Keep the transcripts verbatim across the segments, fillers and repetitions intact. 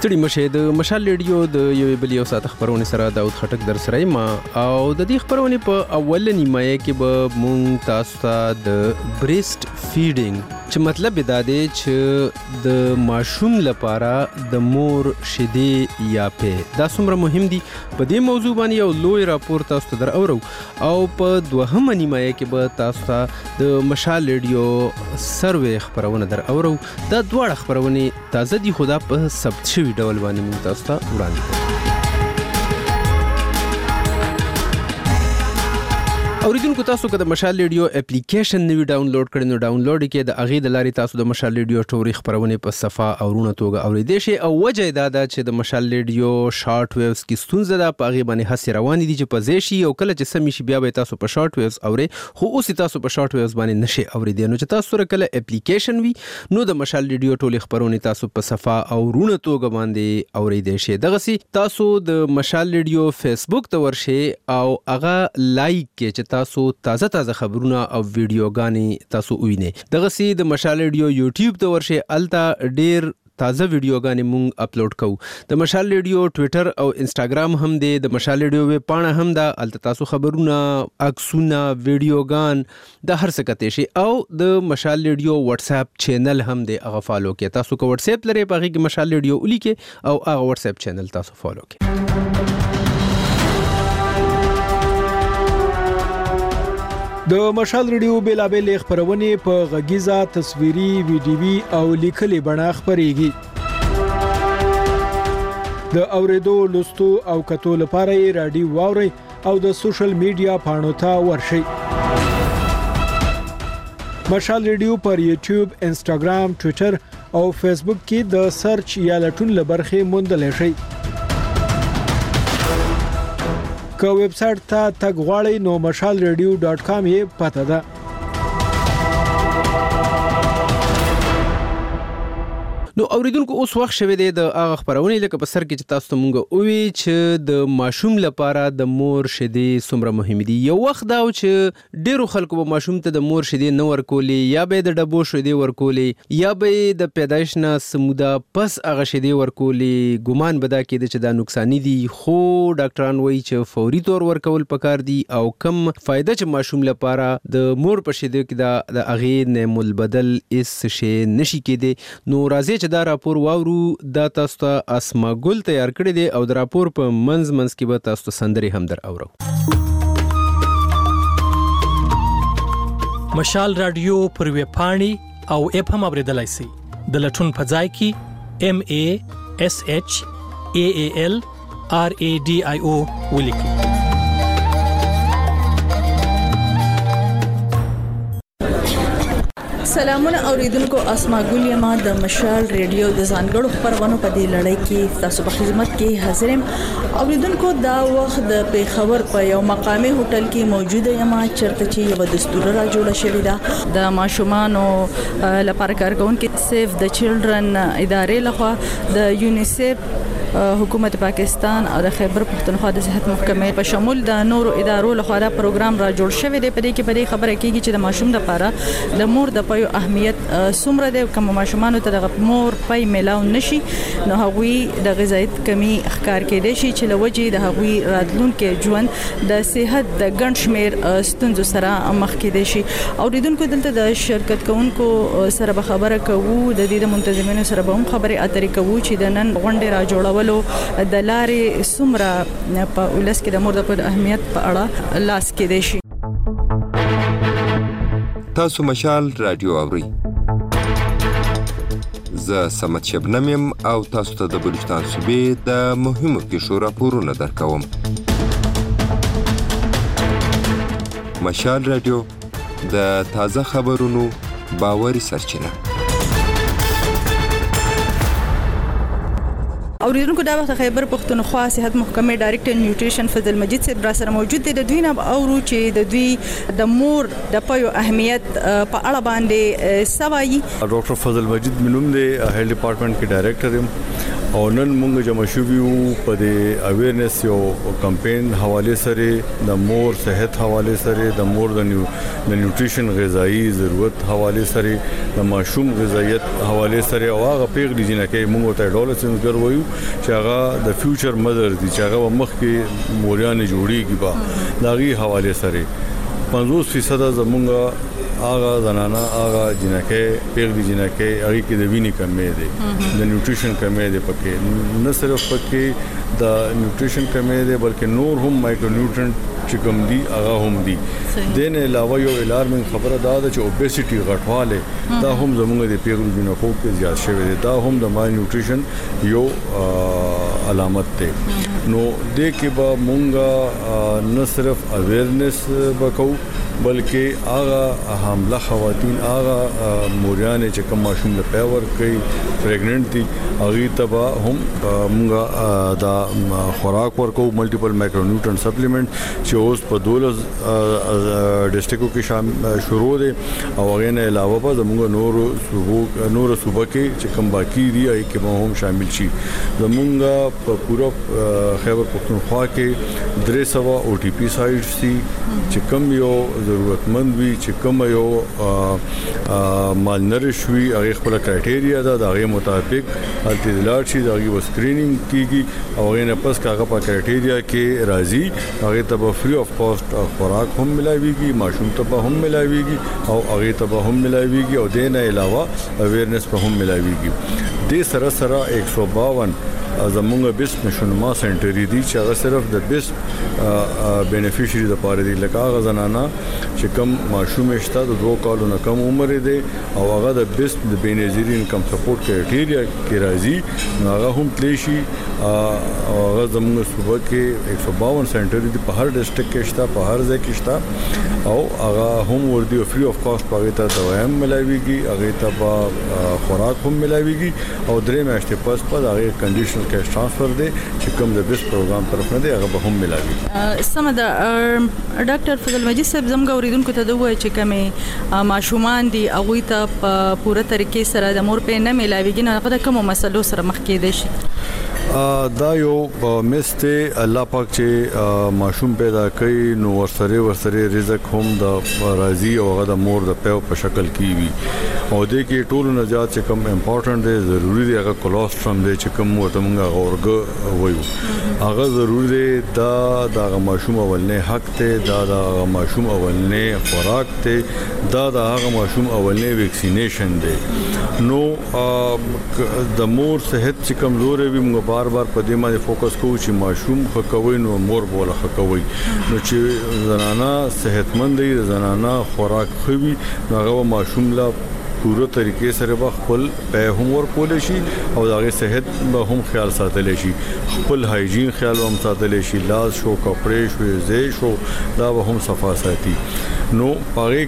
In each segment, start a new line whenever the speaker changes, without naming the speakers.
ستړي مشه د مشال ریډیو د یو بل یو ساعت خبرونه سره داود خټک در سره ما او د دې خبرونه په اول نیمه کې به مونږ تاسو ته د بریسټ فیډینګ چې مطلب دا دی چې د ماشوم لپاره د مور شیدې یا په دا څومره مهم دي په دې موضوع باندې یو لوی راپور تاسو ته در اورو او په دوهمه نیمه کې به تاسو ته د مشال ریډیو سروې خبرونه در اورو دا دواړه خبرونه تازه دي خدا په ثبت شوی ډول باندې موږ تاسو ته وړاندې اوریدونکو تاسو که د مشال ریډیو اپلیکیشن نوی ډاونلوډ کړئ نو ډاونلوډ کې د اغه د لاري تاسو د مشال ریډیو ټوري خبرونه په صفه او رونه توګه اوریدئ شي او وجه دا ده چې د مشال ریډیو شارټ ویوز کې ستونزه ده په اغه باندې هڅه روان دي چې په زیشي او کله چې سمې شي بیا به تاسو په شارټ ویوز اوري خو اوس تاسو په شارټ ویوز باندې نشي اوریدئ نو چې تاسو سره کله اپلیکیشن وي نو د مشال ریډیو ټولي خبرونه تاسو په صفه او رونه توګه باندې اوریدئ شي دغه سي تاسو د مشال ریډیو فیسبوک ته ورشئ او اغه لایک کې چې تاسو تازه تازه خبرونه او ویډیوګانې تاسو وینئ دغه سي د مشال ریډیو یوټیوب ته ورشئ التا ډیر تازه ویډیوګانې مونږ اپلوډ کوو د مشال ریډیو ټوئیټر او انستګرام هم دی د مشال ریډیو ویب پاڼه هم ده الته تاسو خبرونه عکسونه ویډیوګان د هر څه کته شي او د مشال ریډیو واتس اپ چینل هم دی هغه فالو کې تاسو کو واتس اپ لري په هغه کې مشال ریډیو ولي کې او هغه واتس اپ چینل تاسو فالو کې
د مشال ریډیو بیلابل خبرونه په غږیزه تصویري ویډیوي او لیکلي بڼه خبريږي د اوریدو لوستو او کتو لپاره رادیو واوري او د سوشل میډیا پاڼو ته ورشئ مشال ریډیو پر یوټیوب انستګرام ټوئیټر او فیسبوک کې د سرچ یا لټون لبرخه موندل شي که ویب سټ ته تګ غواړئ نو مشال ریډیو ډاټ کام یې پته ده نو اوریدونکو اوس وخت شوه دی د هغه خبرونه لکه په سر کې چې تاسو ته مونږ اووي چې د ماشوم لپاره د مور شیدې څومره مهمه دي یو وخت دا چې ډیرو خلکو به ماشوم ته د مور شیدې نه ورکولې یا به د ډبو شیدې ورکولې یا به د پیدایش نه سموده پس هغه شیدې ورکولې ګومان بدا کېده چې دا نقصان دي خو ډاکټران وایي چې فوري تور ورکول پکار دي او کم فائدہ چې ماشوم لپاره د مور په شیدې کې د اغه نه ملبدل اس شی نشي کېده نو راځي دا راپور واورو دا تاسو ته اسما ګل تیار کړی دی او د راپور په منځ منځ کې به تاسو ته سندري هم در اورو
مشال رادیو پر ویب پاڼې او اپ هم اوریدلای شئ د لټون په ځای کې ام ای اس اچ ای ای ال آر ای ډي آی او ولیکئ
سلامونه اوریدونکو اسما ګل یم د مشال ریډیو د ځانګړو خبرونو په دې لړۍ کې تاسو په خدمت کې حاضر یم اوریدونکو دا وخت د پیښور په یو مقامي هوټل کې موجوده یم چرته چې یو دستور را جوړ شوی دا د ماشومانو لپاره کارکونکو سیف د چلډرن ادارې لخوا د یونیسف حکومت پاکستان او د خیبر پښتونخوا د صحت محکمې په شمول د نورو ادارو لخوا دا پروګرام را جوړ شوی دی په دې کې په دې خبره کېږي چې د ماشوم لپاره د مور د پيو اهمیت څومره دی کوم ماشومان ته د مور پي ملاو نشي نو هغوی د غذایت کمی ښکار کېدي شي چې لوجه د هغوی راتلونکو ژوند د صحت د ګڼ شمیر ستونزو سره مخ کېدي شي او لیدونکو دلته د شرکت کوونکو سره به خبره کوو د دې د منتظمینو سره به هم خبرې اترې کوو چې د نن غونډې را جوړولو د لارې څومره په ولس کې د مور د اهمیت په اړه لاس کېدي شي
تاسو مشال رادیو اورئ زه سمت شبنم یم او تاسو ته د بلوچستان صوبې د مهمو پیښو راپورونه درکوم مشال رادیو د تازه خبرونو باوري سرچینه
اوریدونکو دا وخت خیبر پښتونخوا صحت محکمې ډایریکټر نیوټریشن فضل مجید صاحب را سره موجود دی د دوی نه اورو چې د دوی د مور د پيو اهمیت په اړه باندې سوایي
ډاکټر فضل مجید منوم دی هیلث ډپارټمنټ کې ډایریکټر یم او نن موږ جمع شو یو په دې اویرنس یو کمپاین حواله سره د مور صحت حواله سره د مور د نیوټریشن غذایی ضرورت حواله سره د ماشوم غذایت حواله سره او هغه پیغلي جنہ کې موږ ته ډول څنګه وایو چې هغه د فیوچر مدر دي چې هغه مخ کې موریان جوړیږي با داغي حواله سره پنځوس فیصد زمونږه آغا زنانا آغا جنکه پیغلی جنکه هغه کې د وینې کمې دي د نیوټریشن کمې دي پکې نه صرف پکې د نیوټریشن کمې دي بلکې نور هم مایکرو نیوټرنټ چې کوم دي هغه هم دي دین علاوه یو الارمنګ خبره دا ده چې اوبېسيټي غټواله دا هم زموږ د پیغلو جنکو کې زیات شوی دی دا هم د مال نیوټریشن یو علامت ده نو د کې به مونږه نه صرف اویرنس وکاو بلکې هغه حامله خواتین هغه موریان چې کوم ماشوم له پیور کوي پریګننټ دي هغه تبا هم مونږه دا خوراک ورکو ملټیپل مایکرو نیوټرن سپلیمنٹ چې اوس په دولس ډسټریکو کې شامل شروع دي او هغه نه علاوه په زموږ نور صوبو نور صوبه کې چې کوم باقی دي هغه کې هم شامل شي زموږ په پورا خیبر پختونخوا کې درې سوه او ټي پی سایټس دي چې کوم یو ضرورتمند وي چې کوم یو مالنرش وي هغه خپل کرایټیریا دا د هغه مطابق التدلال شي دا هغه سکرینینګ کیږي او هغه نه پس هغه په کرایټیریا کې راځي هغه ته فری اف کاست خوراک هم ملایويږي ماشوم ته هم ملایويږي او هغه ته هم ملایويږي او د نه علاوه اویرنس په هم ملایويږي د سره سره ایک سو باون زمونږ بیس نشونما سنټری دي چې هغه صرف د بیس بینیفیشری د پاره دي لکه هغه زنانا چې کم ماشوم شته د دوه کالو نه کم عمر دي او هغه د بیس د بینیزری انکم سپورټ کرایټیریا کې راځي هغه هم تلیشي او هغه زمونږ صوبه کې ایک سو باون سنټری دي په هر ډسټریکټ کې شته په هر ځای کې شته او هغه هم وردي فری اف کاست پاره ته دوايم ملایويږي هغه ته خوراک هم ملایويږي او درې میاشتې پس په هغه کنډیشن کیش ټرانسفر دی چې کوم د بیس پروګرام طرف نه دی هغه به هم ملایوي
سم دا ډاکټر فضل مجید صاحب زموږ اوریدونکو ته دوه چې کومه ماشومان دي هغه ته په پوره طریقې سره د مور په نه ملایويږي نه هغه کوم مسلو سره مخ کېدای شي
دا یو مسته الله پاک چې ماشوم پیدا کړي نو ورسره ورسره رزق هم د راضي او هغه د مور د پیو په شکل کې وي او د کې ټول نجات چې کوم امپورټنت دی ضروری دی هغه کولاسترم دی چې کوم ورته موږ اورګ وایو هغه ضروری دی دا د ماشوم اولنې حق ته دا د ماشوم اولنې خوراک ته دا د هغه ماشوم اولنې ویکسینیشن دی نو د مور صحت چې کمزور وي موږ بار بار په دې باندې فوکس کوو چې ماشوم خکوي نو مور بوله خکوي نو چې زنانا صحتمند دي زنانا خوراک خوي نو هغه ماشوم لا پوره طریقې سره به خپل په هم ور کول شي او دغه صحت به هم خیال ساتل شي خپل هایجین خیال هم ساتل شي لاس شو کپړې شو زې شو دا به هم صفا ساتي نو پاره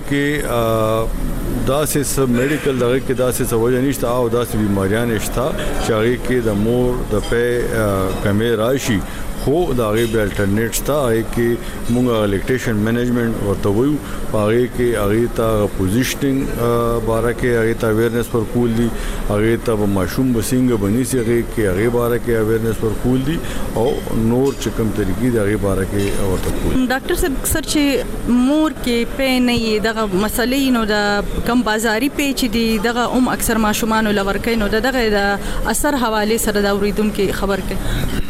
کې دا سه میډیکل دغه کې دا سه وجه نشته او دا سه بیماریاں نشته چې هغه کې د مور د په کمې راشي خو دا غي به الټرنیټ تا هغه کې مونږه لیکټیشن منیجمنت ورته وایو هغه کې هغه ته پوزیشنینګ باره کې هغه ته اویرنس پر کول دي هغه ته ماشوم بسنګ بني سي هغه کې هغه باره کې اویرنس پر کول دي او نور چې کوم طریقې د هغه باره کې ورته کول
ډاکټر صاحب اکثر چې مور کې په نه دغه مسلې نو د کم بازاري پیچ دي دغه هم اکثر ماشومان لور کوي نو دغه د اثر حواله سره دا اوریدونکو خبر کوي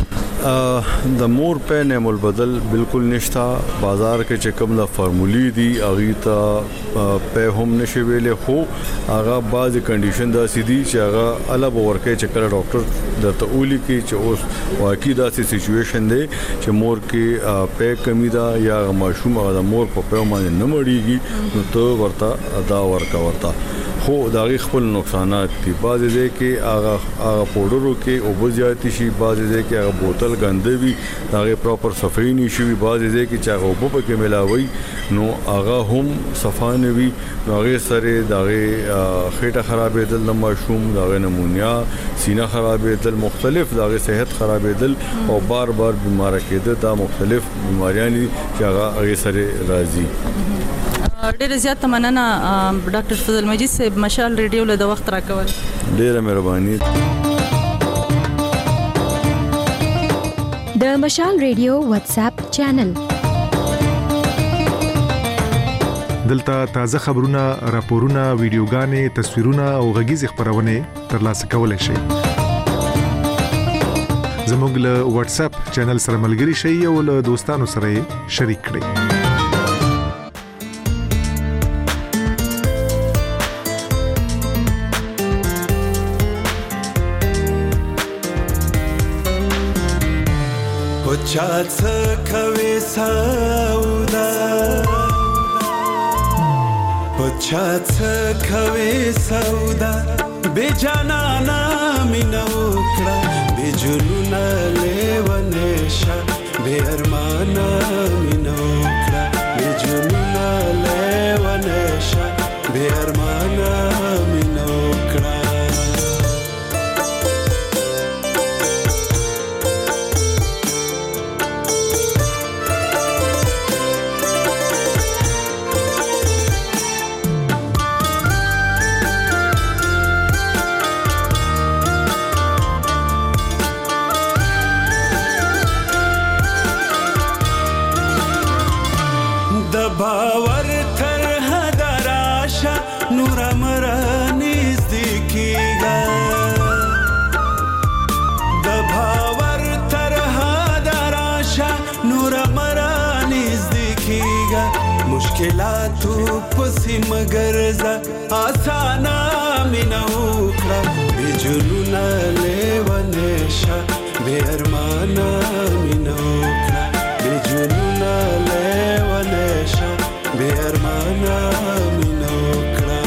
د مور په نعمل بدل بالکل نشتا بازار کې چې کوم لا فارمولي دي اغه ته په هم نشي ویلې خو هغه بعض کنډیشن دا سيدي چې هغه الګ ورکه چې کله ډاکټر درته اولي کې چې اوس واقعي دا سچويشن دی چې مور کې په کمی دا یا ماشوم هغه مور په په باندې نه مړیږي نو ته ورته ادا ورکا ورته خو دا غي خپل نقصانات دي بعض ځای کې هغه هغه پودرو کې او بزیاتی شي بعض ځای کې هغه بوتل ګنده وي دا غي پراپر صفائی نشي وي بعض ځای کې چې هغه وب په کې ملاوي نو هغه هم صفانه وي نو هغه سره دا غي خېټه خرابېدل د ماشوم دا غي نمونیا سینه خرابېدل مختلف دا غي صحت خرابېدل او بار بار بیمار کېده دا مختلف بیماریاں چې هغه هغه سره راځي
ډېر زیات مننه ډاکټر فضل مجید صاحب مشال ریډیو له د وخت راکول
ډېر مهرباني
د مشال ریډیو واتس اپ چینل
دلته تازه خبرونه راپورونه ویډیوګانې تصویرونه او غږیز خبرونه ترلاسه کولای شئ زموږ له واتس اپ چینل سره ملګري شئ او له دوستانو سره شریک کړئ.
پچات کوي سودا پچات کوي سودا بے جانا مینو کړه بے جنون لیونشا بے ارمانا مینو کړه بے جنون لیونشا بے ارمانا مینو کړه. باور تر حد راشه نور مرا نزدیکیگا د باور تر حد راشه نور مرا نزدیکیگا مشکلاتو پسی مگر ز آسانا مینو کړه بے جنون لیونشا بے ارمانا مینو کړه بے جنون لیونشا بے ارمانا مینو کړه.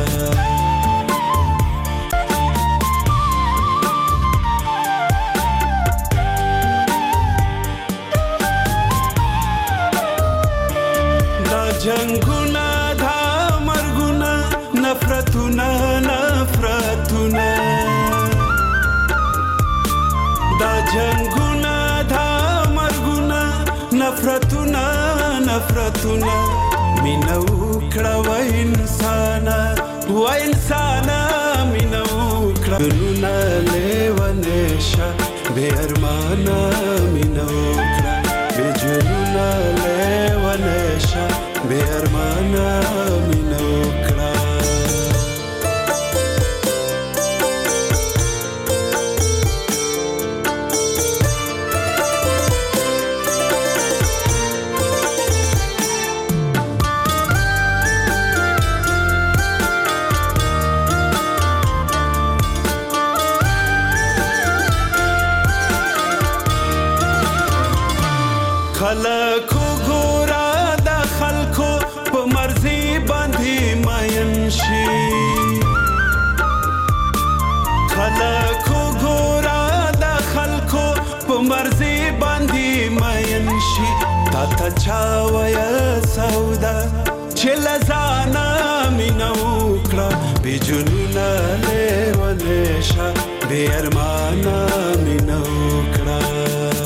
دا جنگونه دا مرګونه نفرتونه نفرتونه دا جنگونه دا مرګونه نفرتونه نفرتونه مینو کړه و انسان و انسان مینو کړه نونه لیونشا بے ارمانا مینو کړه بے جنون لیونشا بے ارمانا مینو کړه. خلکو ګورا د خلکو په مرزي باندې ماین شي خلکو ګورا د خلکو په مرزي باندې ماین شي تا ته چا ویا سودا چې لزانا مینو کړه بے جنون لیونشا بے ارمانا مینو کړه.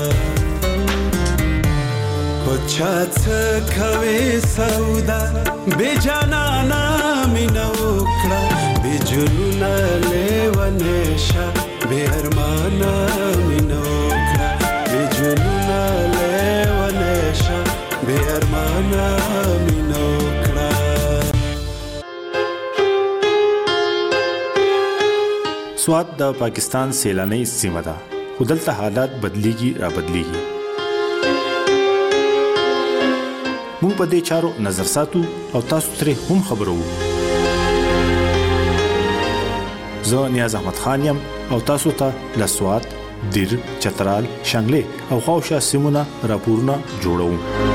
پچات کوي سودا بے جانا مینو کړه بے جنون لیونشا بے ارمانا مینو کړه بے جنون لیونشا بے ارمانا مینو کړه.
سوات د پاکستان سیلاني سیمه ده خو دلته حالات بدلیږي را بدلیږي. موږ په دې چارو نظر ساتو او تاسو ترې هم خبرو. زه نیاز احمد خان یم او تاسو ته له سوات، دیر، چترال، شانګلې او خاوشا سیمونه راپورونه جوړوم.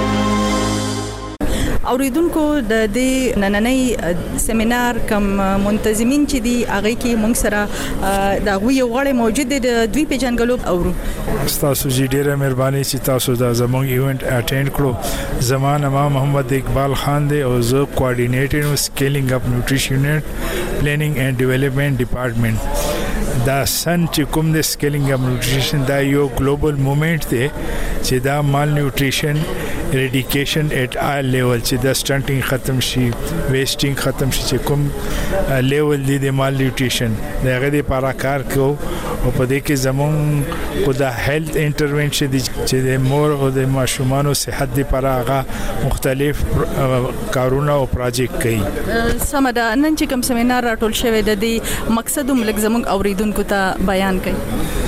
اوریدونکو د دې نننۍ سیمینار کم منتظمین چې دي هغه کې موږ سره د غوي غړي موجود دي د دوی پیژنګلو اورو.
تاسو جی ډیره مهرباني چې تاسو دا زموږ ایونت اټینډ کړو. زمانه ما محمد اقبال خان دی او زه کوارډینیټر سکیلینګ اپ نیوټریشن یونټ پلانینګ اینڈ ډیولپمنٹ ډپارټمنټ. دا سن چې کوم د سکیلینګ اپ نیوټریشن دا یو ګلوبل موومېنټ دی چې دا مال نیوټریشن اریډیکیشن ایٹ آل لیول چې د سټنټینګ ختم شي، ویسټینګ ختم شي، چې کوم لیول دی د مال نیوټریشن دا هغه لپاره کار کوو. او په دې کې زموږ کو د هیلث انټرونشن دي چې د مور او د ماشومانو صحت لپاره هغه مختلف کارونه او پروجیکټ کوي.
سمدا نن چې کوم سیمینار راټول شوی د دې مقصد هم لږ زموږ اوریدونکو ته بیان کړئ.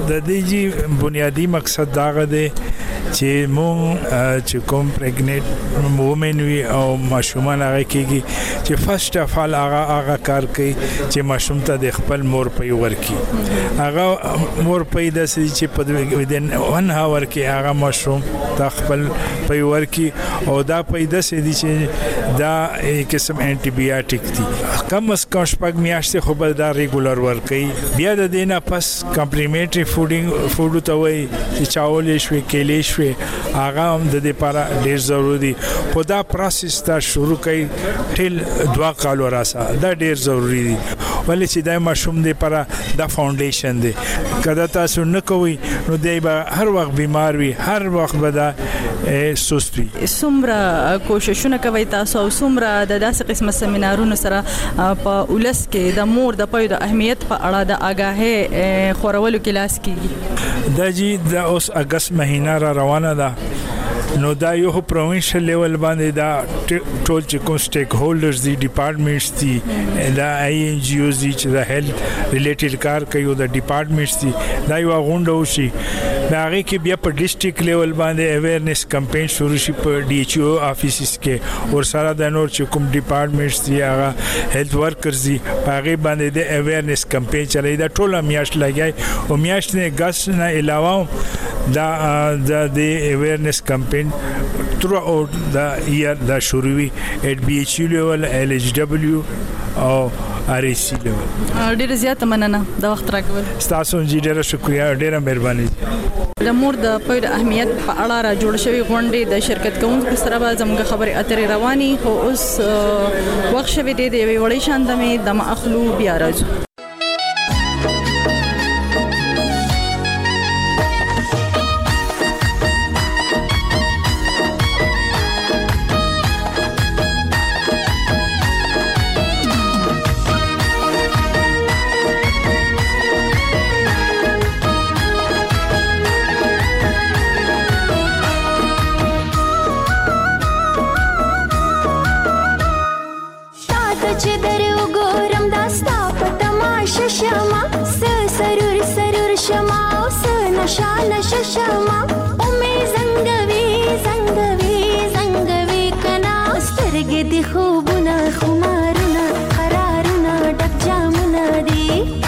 د دې جی بنیادی مقصد دا غده چې مونږ چې کوم پریګنټ وومن وی او ماشومان هغه کېږي چې فرست اف ال هغه هغه کار کوي چې ماشوم ته د خپل مور پي ورکی هغه مور پي د سې چې په ودن ون هاور کې هغه ماشوم ته خپل پي ورکی او دا پي د سې دي چې دا قسم انټي بایوټیک دي کم از کم شپږ میاشتې خو بل دا ریګولر ورکی بیا د دینه پس کمپلیمنټری فودینګ فود ته وای چې چاول شوي کېلې شوي هغه هم د دې لپاره ډېر ضروري دي خو دا پروسس تا شروع کړي ټیل دوا کالو راسه دا ډېر ضروري دي ولې چې دا ماشوم دې لپاره دا فاونډیشن دی کله تاسو نه کوئ نو دی به هر وخت بیمار وي هر وخت به دا سست وي.
څومره کوششونه کوي تاسو او څومره د داسې قسمه سیمینارونو سره په ولس کې د مور د پوی د اهمیت په اړه د آگاهي خورولو کې لاس کیږي؟
دا جی د اوس اگست مهینه را روانه ده نو دا یو پروینشل لیول باندې دا ټول چې کوم سټیک هولډرز دي ډپارټمنټس دي دا آی ان جی اوز دي چې د هیلث ریلیټډ کار کوي او د ډپارټمنټس دي دا یو غونډه وشي دا هغه کې بیا په ډیسټریکټ لیول باندې اویرنس کمپاین شروع شي په ډي ایچ او افیسز کې او سره د نور چې کوم ډپارټمنټس دي هغه هیلث ورکرز دي هغه باندې د اویرنس کمپاین چلای دا ټول میاشت لګای او میاشت نه غس نه علاوه دا د اویرنس کمپاین throughout the year دا شروع وي at B H U level L H W او R A C level.
ډیره زیاته مننه د وخت راکول.
تاسو جی ډیره شکریا ډیره مهرباني.
د مور د پوی د اهمیت په اړه را جوړ شوی غونډې د شرکت کوونکو سره به زموږ خبرې اترې رواني خو اوس وخت شوی دی د یوې وړې شاندمې د ماخلو بیا راځو.
शान शशमा उमे जंगवी जंगवी जंगवी कना स्तरगे दि खूबना खुमारना करारना डक जामना दी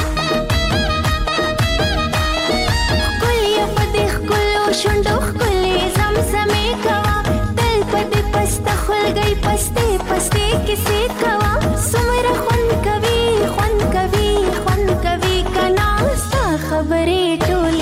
कुलिया पदिख कुलो शुंडो कुली जमजमे कवा दिल पद पस्त खुल गई पस्ते पस्ते किसी कवा सुमर खुन कवि खुन कवि खुन कवि कना सा खबरे टोली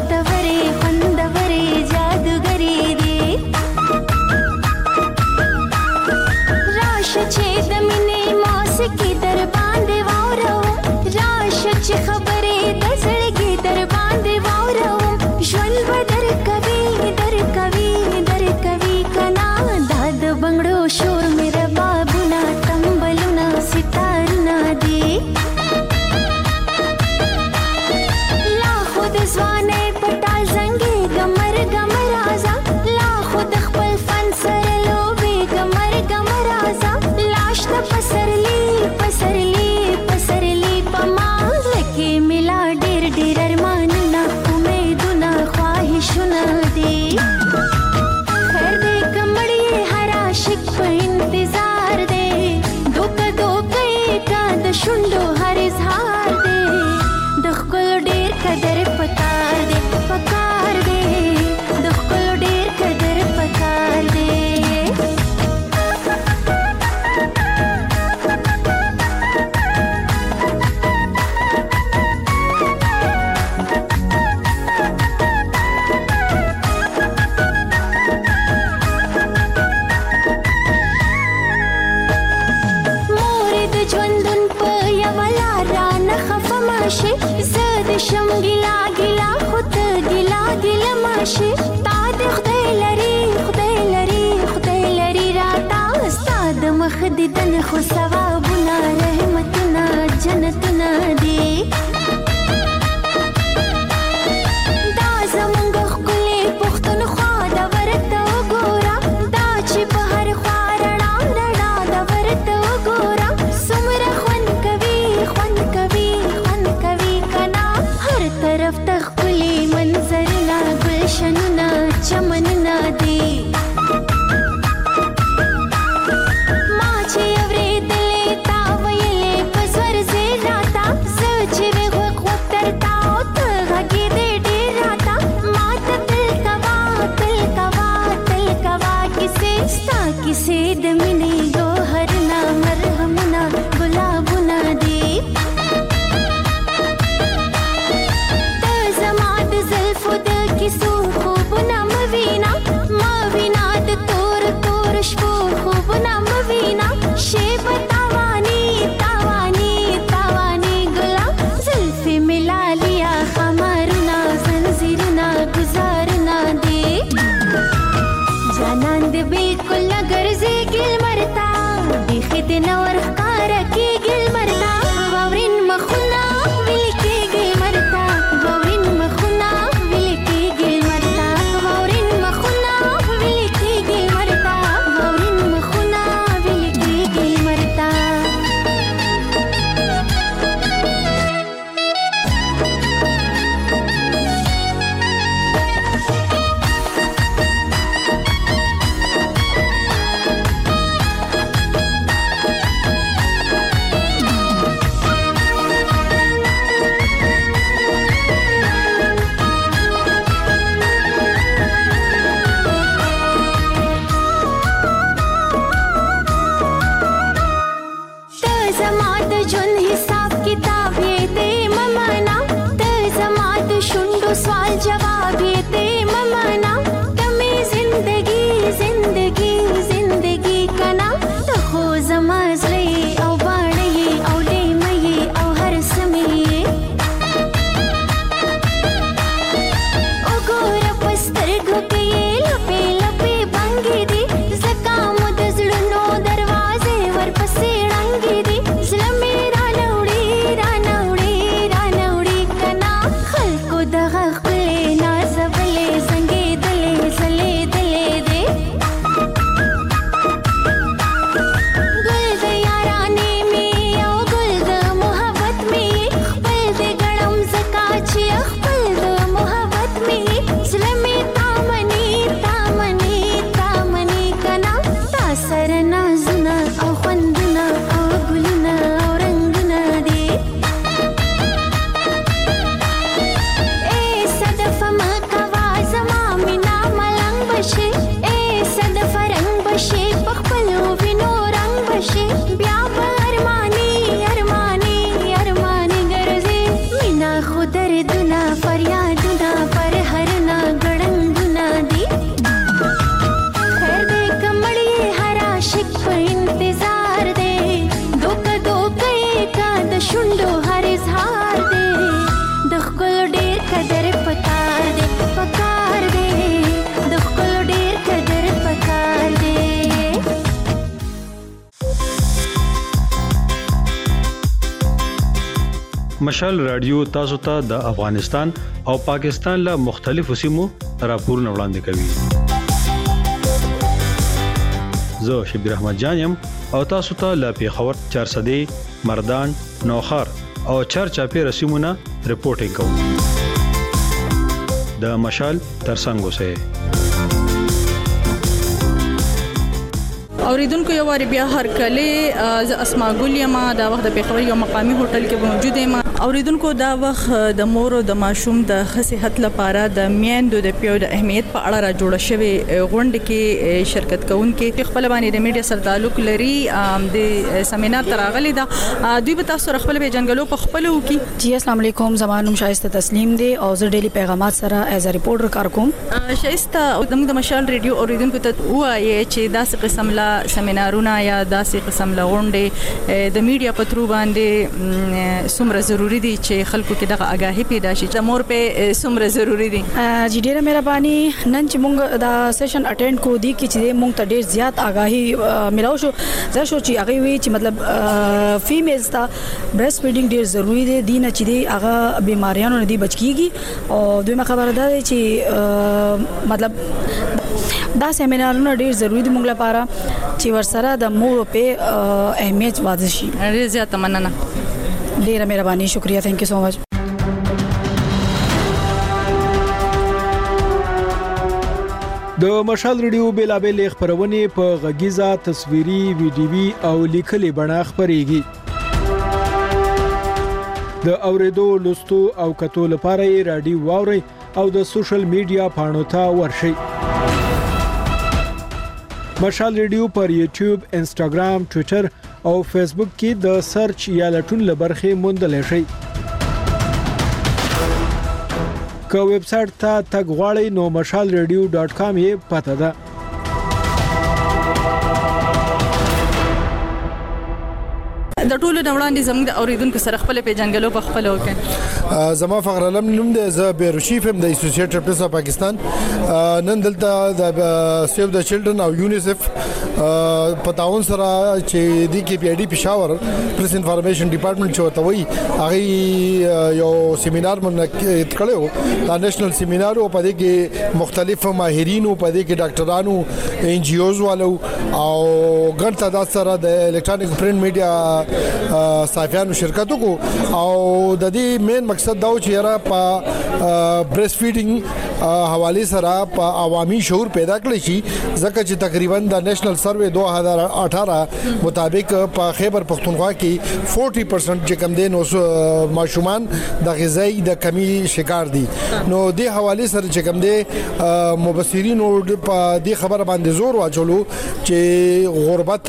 खबरें दसड़गी दर बांधे वारो ज्वल बदर कवि दर कवि दर कवि कना दाद बंगड़ो शोर मेरा बाबुना तंबलुना सितारुना दे ला खुद जवाने पटा जंगे गमर गमर आजा ला खुद खपल फन सर लोबे गमर गमर आजा लाश न पसरली पसरली पसरली पमा के मिला डेर डेर अरमानना उम्मीदना ख्वाहिशना दे खैर दे कमड़िए हर आशिक पे इंतजार दे धोखा धोखा का दशुंडो हर इजहार दे दखल डेर कदर पकार दे पकार दे दखल डेर कदर पकार दे शम गिला गिला खुद गिला गिला माशे ताद खुदै लरी खुदै लरी खुदै लरी राता استاد مخددن خو ثوابنا رحمتنا جنتنا دی دا زمونږ خپلې پښتون خوا د ورته وګوره دا چې په هر خوا رڼا رڼا د ورته وګوره څومره خوند کوي خوند کوي خوند کوي کنا هر طرف ته خپلې دا کیسې د مینې ګوهرنا مرهمنا ګلابونه دي ته زما د زلفو د کیسو خوبونه موینا موینا د تور تور شپو خوبونه موینا شیب تاوانی تاوانی تاوانی ګلا زلفې ملا لیا خمارنا زنجیرنا گزارنا دي جانان دې بالکل نګرځي ګل مرتا دیخې دې نور ښکارا کې ګل مرتا واورین مخونه ویل کې ګل مرتا واورین مخونه ویل کې ګل مرتا واورین مخونه ویل کې ګل مرتا واورین مخونه ویل کې ګل مرتا सवाल जवाब ये ते ममाना तमे जिंदगी जिंदगी जिंदगी कना तो खो जमाजले औ बाणे औ ले मये औ हर समय ओ गोर पस्तर घुके लपे लपे बंगी दी जका मुदजड़नो दरवाजे वर पसे रंगी दी जलमे रानौड़ी रानौड़ी रानौड़ी कना खलको दगा
مشال رادیو تاسو ته د افغانستان او پاکستان له مختلفو سیمو راپورونه وړاندې کوي. زه شبیر احمد جانم او تاسو ته له پیښور چارسدې مردان نوخار او چارچاپی رسیمونه رپورټینګ کوم. د مشال ترڅنګ اوسئ.
اوریدونکو یو واری بیا هر کله ز اسماء ګل یما دا وخت د پیښور یو مقامی هوټل کې موجود یم. اوریدونکو دا وخت د مور او د ماشوم د خصيحت لپاره د میندو د پیو د اهمیت په اړه را جوړ شوی غونډه کې شرکت کوونکې خپل باندې د میډیا سره تعلق لري د سیمینار تراغلي دا دوی به تاسو خپل به جنګلو په خپل وکي.
جی السلام علیکم زمانم شایسته تسلیم دی او زه ډیلی پیغامات سره ایز ا ریپورټر کار کوم.
شایسته د مشال ریډیو اوریدونکو ته وایي چې داسې قسم لا سیمینارونه یا داسې قسم لا غونډه د میډیا په ترو باندې څومره ضروري دي چې خلکو کې دغه آگاهی پیدا شي چې مور په څومره ضروری دي.
جی ډیره مهرباني نن چې موږ دا سیشن اټینډ کو دي چې موږ ته ډیر زیات آگاهی ملاو شو زه شو چې هغه وی چې مطلب فیمیلز ته برست فیډینګ ډیر ضروری دي دینه چې دی هغه بیماریانو نه دی بچ کیږي او دویمه خبره ده چې مطلب دا سیمینارونه ډیر ضروری دي موږ لپاره چې ورسره د مور په اهمیت واضح شي.
ډیر زیات مننه.
ډیره مهرباني شکریہ ثانک یو سو مچ.
د مشال ریډیو بیلابل خبرونه په غږیزه تصویري ویډیوي او لیکلي بڼه خبريږي. د اوریدو لوستو او کتو لپاره رادیو واوري او د سوشل میډیا پاڼو ته ورشي. مشال ریډیو پر یوټیوب، انسټاګرام، ټوئیټر او فیسبوک کې د سرچ یا لټون لبرخه موندلای شئ. که ویب سټ ته تګ غواړئ نو مشال ریډیو ډاټ کام یې پته ده.
د ټولو وړاندې زموږ د اوریدونکو سره خپل پیژنګلو په خپل وکړ.
زما فخر علم نوم دی، زه بیروشیف هم د اسوسییټډ پریس اف پاکستان. نن دلته د سیو د چلډرن او یونیسف په تعاون سره چې د کې پی ای ډي پېښور پریس انفارمیشن ډپارټمنټ چوته وي هغه یو سیمینار منعقد کړو. دا نېشنل سیمینار او په دې کې مختلف ماهرین او په دې کې ډاکټرانو، ان جی اوز والو او ګڼ تعداد سره د الکترونیک پرنٹ میډیا صحافیانو شرکت وکړو. او د دې مین مقصد دا و چې را په بریسټ فیډینګ حواله سره په عوامي شعور پیدا کړی شي، ځکه چې تقریبا د نېشنل سروې دوه هزار اठारह مطابق په خیبر پختونخوا کې چالیس پرسنټ چې کم دي نو ماشومان د غذایی د کمی شکار دي. نو د حواله سره چې کم دي مبصرین په دې خبره باندې زور واچولو چې غربت،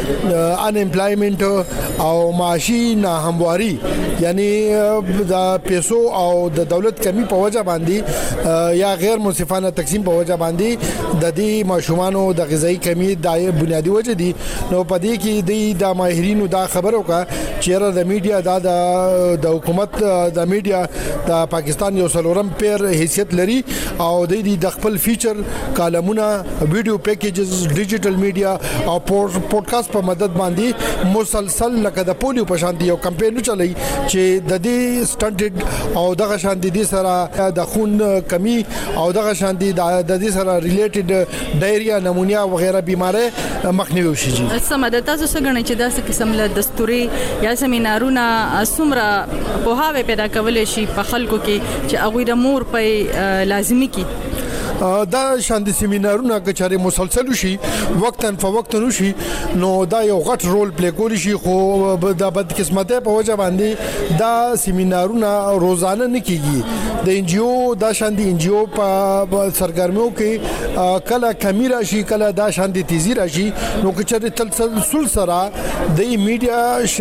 ان امپلایمنت او معاشي ناهمواري یعنی د پیسو او د دولت کمی په وجه باندې یا غیر منصفانه تقسیم په وجه باندې د دې ماشومانو د غذایی کمی د بنیادی وجه دي. نو په دې کې د ماهرینو دا خبرو کا چې د میډیا د د حکومت د میډیا د پاکستان یو سلورم پیر حیثیت لري او د دې د خپل فیچر کالمونه، ویډیو پیکیجز، ډیجیټل میډیا او پودکاسټ په مدد باندې مسلسل لکه د پولیو په شان دی یو کمپاین چلای چې د دې سټنټډ او دغه شان دي سره د خون کمی او دغه شان دي د دې سره ریلیټډ ډایریا، نمونیا وغیرہ بیماری مخنیوي وشي.
سمه ده. تاسو څنګه چې داسې قسم له دستوري یا سیمینارونه سمره په هاوی پیدا کولای شي په خلکو کې چې هغه د مور په لازمي کې
دا شاندي سیمینارونه کچاري مسلسل شي، وقتن فوقتن شي، نو دا یو غټ رول پلی کولی شي. خو د بدقسمتۍ په وجه باندې دا سیمینارونه روزانه نه کیږي. د ان جی او دا شاندي ان جی او په سرګرمیو کې کله کمی راشي، کله دا شاندي تیزی راشي. نو کچاري تسلسل سره د میډیا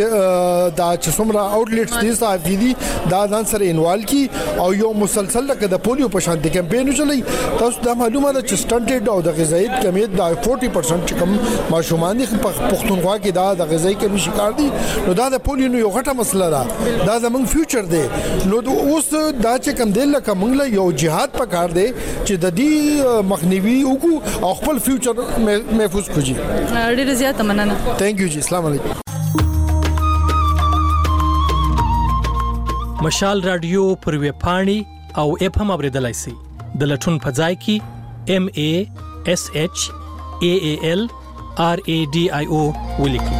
دا چې څومره اوټلیټس دي صحافي دي دا ځان سره انوال کی او یو مسلسل لکه د پولیو په شاندي کمپاین چلای. تاسو دا معلومه ده چې سټنټډ او د غذایی کمیت د چالیس پرسنټ چې کوم ماشومان دي په پښتونخوا کې دا د غذایی کمی شکار دي. نو دا د پولیو یو غټه مسله ده، دا زموږ فیوچر دی. نو اوس دا چې کوم دی لکه موږ له یو جهاد پکار دی چې د دې مخنیوي وکړو او خپل فیوچر محفوظ کړو.
ډیر زیات مننه.
ثانک یو جی. السلام علیکم.
مشال رادیو پر ویب پاڼې او اپ هم اوریدلای شئ. د لټون په ځای کې ام ای اس ایچ ای ای ال آر ای ډي آی او ولیکئ.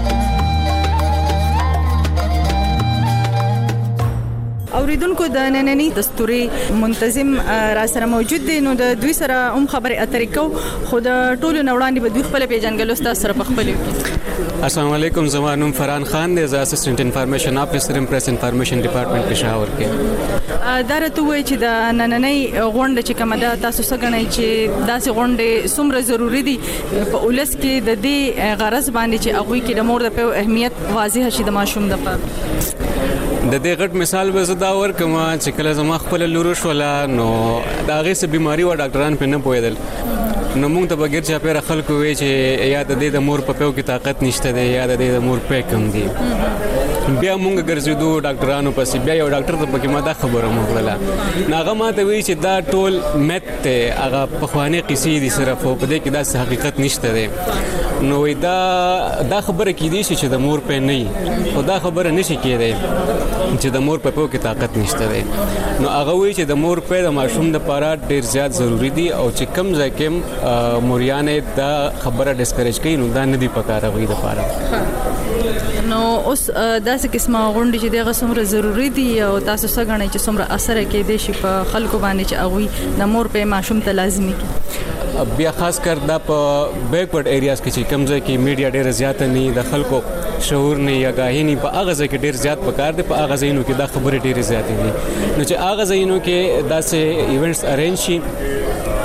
اوریدونکو د نننی دستوري منتظم را سره موجود دي، نو د دوی سره هم خبرې اترې کو. خو د ټولو نوړاندې به دوی خپل پیژنګلو ستاسو سره په خپل وکړي.
السلام علیکم، زما نوم فرحان خان دی، زه اسسټنټ انفارمیشن افیسر ام پریس انفارمیشن ډپارټمنټ پېښور کې.
دا راته وایي چې د نننۍ غونډه چې کومه ده تاسو څه ګڼئ چې داسې غونډې څومره ضروری دي په ولس کې د دې غرض باندې چې هغوی کې د مور د پیو اهمیت واضح شي د ماشوم دپاره؟
د دې غټ مثال به زه دا ورکم چې کله زما خپل لور شوله نو د هغې څه بیماري وه ډاکټران پرې نه پوهېدل. نو موږ ته بغیر چاپیره خلکو وی چې یا د دې د مور په پیو کې طاقت نشته دی یا د دې د مور پی کم دی. بیا موږ ګرځېدو ډاکټرانو پسې، بیا یو ډاکټر ته پکې ما دا خبره وکړله. نو هغه ما ته وایي چې دا ټول میت دی، هغه پخوانۍ قصې دي صرف، او په دې کې داسې حقیقت نشته دی. نو دا دا خبره کېدی شي چې د مور پی نه وي، خو دا خبره نشي کېدی چې د مور په پیو کې طاقت نشته دی. نو هغه وایي چې د مور پی د ماشوم دپاره ډېر زیات ضروري دي او چې کم ځای کې موریانې دا خبره ډسکریج کوي نو دا نه دي پکار هغوی دپاره.
نو اوس داسې قسمه غونډې چې دغه څومره ضروری دي او تاسو څه ګڼئ چې څومره اثر کېدی شي په خلکو باندې چې هغوی د مور پی ماشوم ته لازمي کړي؟
بیا خاص کر دا په بیکورډ ایریاز کې چې کوم ځای کې میډیا ډېره زیاته نه د خلکو شعور نه یا غاهي نه په هغه ځای کې ډېر زیات پکار دی. په هغه ځایونو کې دا خبرې ډېرې زیاتې دي. نو چې هغه ځایونو کې داسې ایونټس ارینج شي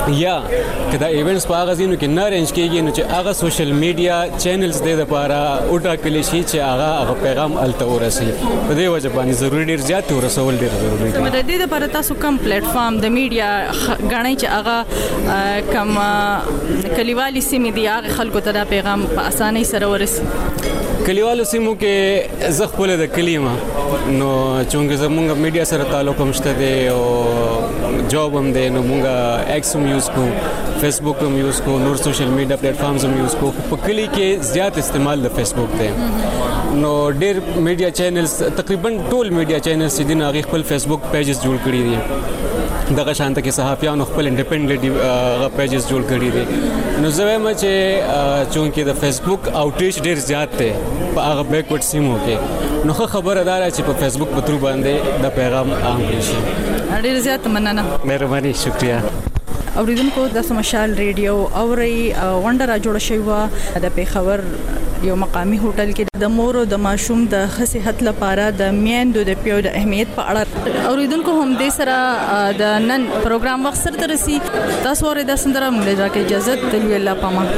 یا کدا ایونټس په هغه ځینو کې نه ارینج کیږي نو چې هغه سوشل میډیا چینلز د لپاره وټاکل شي چې هغه هغه پیغام الته ورسي. په دې وجه باندې ضروري ډیر زیات ورسول ډیر ضروري دی.
د دې لپاره تاسو کوم پلیټ فارم د میډیا غنئ چې هغه کوم کلیوالي سیمې دی هغه خلکو ته دا پیغام په اسانۍ سره ورسي؟
کلیوالو سیمو کې زه خپل د کلیما نو چونګه زمونږ میډیا سره تعلق هم شته دی او جاب هم دی نو مونږه ایکس هم یوز کو فیسبوک هم یوز کو نور سوشل میډیا پلیټ فارمز هم یوز کو. په کلی کې زیات استعمال د فیسبوک دی نو ډیر میډیا چینلز تقریبا ټول میډیا چینلز چې دین هغه خپل فیسبوک پیجز جوړ کړی دي دغه شانته کې صحافیانو خپل انډیپندنت هغه پیجز جوړ کړی دي نو زه وایم چې چونکه د فیسبوک اوټریچ ډیر زیات دی په هغه بیکورډ سیمو کې نو خبره دار چې په فیسبوک په تر باندې د پیغام عام شي.
ډیر زیات مننه.
مهرباني شکریا.
اوریدونکو د مشال ریډیو اوري غونډه را جوړه شوی و د پیښور یو مقامی هوټل کې د مور او د ماشوم د ښه صحت لپاره د میندو د پیو د اهمیت په اړه. اوریدونکو هم دې سره د نن پروګرام وخت سره رسي. تاسو اورئ د سندره مونږ ته اجازه د وی الله پاما.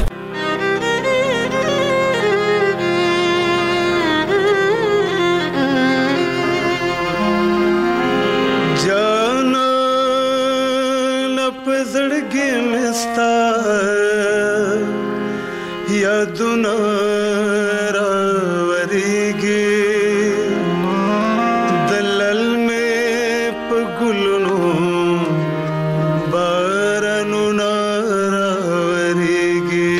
یادونه راوریږي د للمې په ګلونو بارانونه راوریږي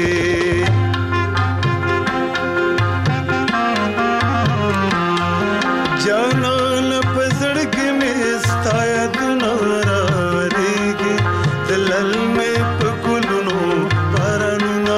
جانان په زړګي مې ستا یادونه راوریږي د للمې په ګلونو بارانونه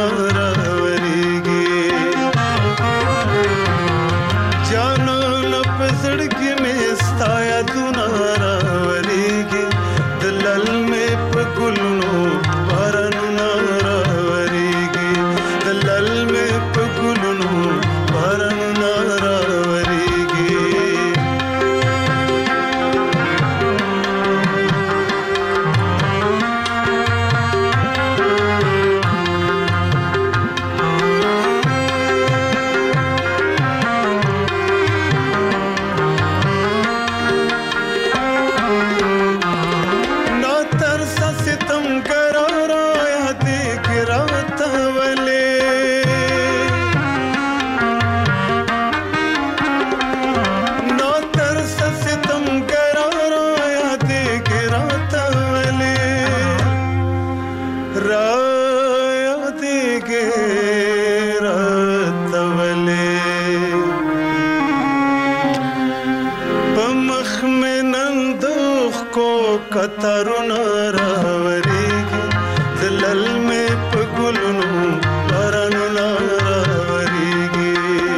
کترونه راوریږي د للمې په ګلونو بارانونه راوریږي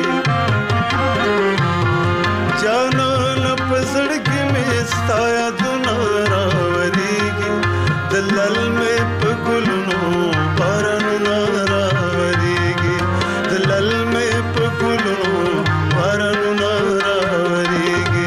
جانان په زړګي مې ستا یادونه راوریږي د للمې په ګلونو بارانونه راوریږي د للمې په ګلونو بارانونه راوریږي.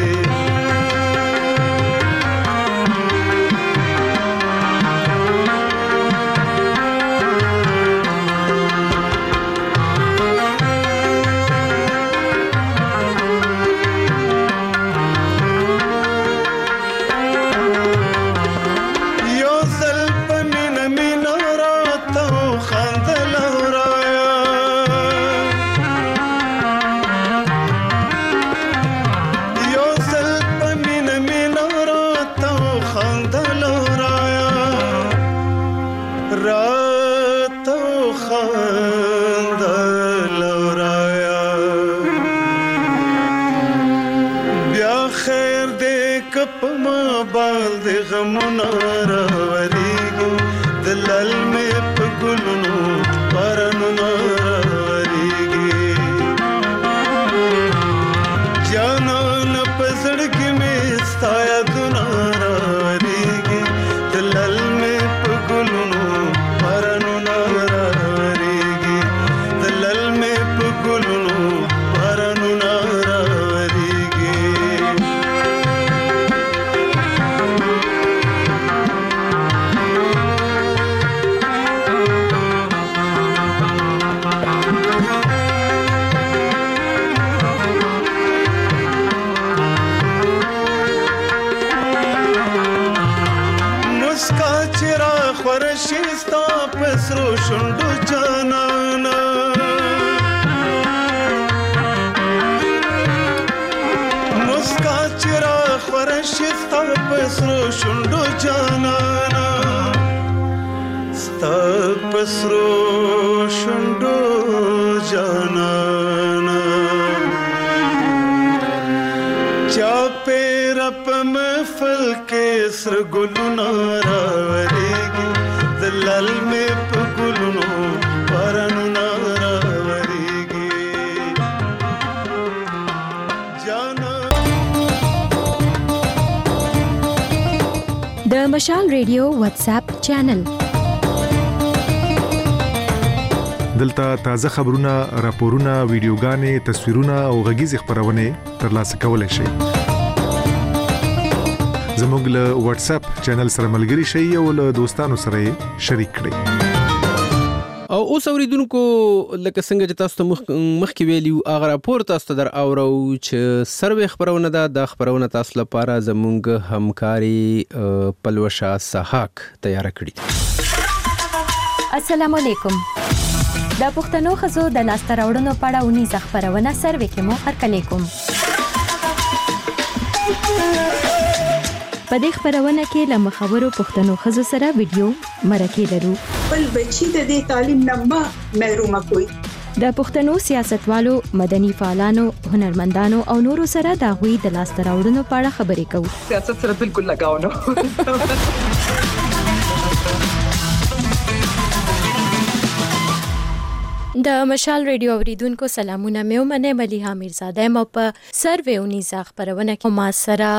غمونه راوریږي د للمې په ګلونو بارانونه راوریږي جانان په زړګي مې ستا یادونه راوریږي د للمې په ګلونو بارانونه راوریږي د للمې په ګلونو بارانونه راوریږي. شونډو جانانا مسکا چرا خورشي ستا پسرو شونډو جانانا ستا پسرو شونډو جانانا چا پیر په محفل کې سر ګلونه راورېږي دلال مې په ګلونو بارانونه راورېږي جانا
د مشال ریډیو واتس اپ چینل
دلته تازه خبرونه، راپورونه، ویډیوګانې، تصویرونه او غږیز خبرونه ترلاسه کولای شئ. زموږ له واتس اپ چینل سره ملګري شئ او له دوستانو سره شریک کړئ.
او اوس اوریدونکو لکه څنګه چې تاسو ته مخکې ویلیو هغه راپور تاسو ته در اورو چې سروې خبرونه ده د خبرونه تاسو لپاره زموږ همکاري پلوشا سحاق تیار کړی.
السلام علیکم. د پښتنو خزو د لاسته راوړنو په اړه ونیز خبرونه سروې کې مو هرکلی کوم. په دې خبرونه کې له مخابرو پښتنو خزو سره ویډیو مرکه لرو.
بل بچی د دې تعلیم نه محروم کوي.
د پښتنو سیاستوالو، مدني فعالانو، هنرمندانو او نورو سره د غوي د لاسته راوړنو په اړه خبرې کوو.
سیاست سره بالکل لگاو نه.
د مشال ریډیو اوریدونکو سلامونه، مې ومنه ملیحه میرزاده مو په سروې ونیزه خبرونه کې ما سره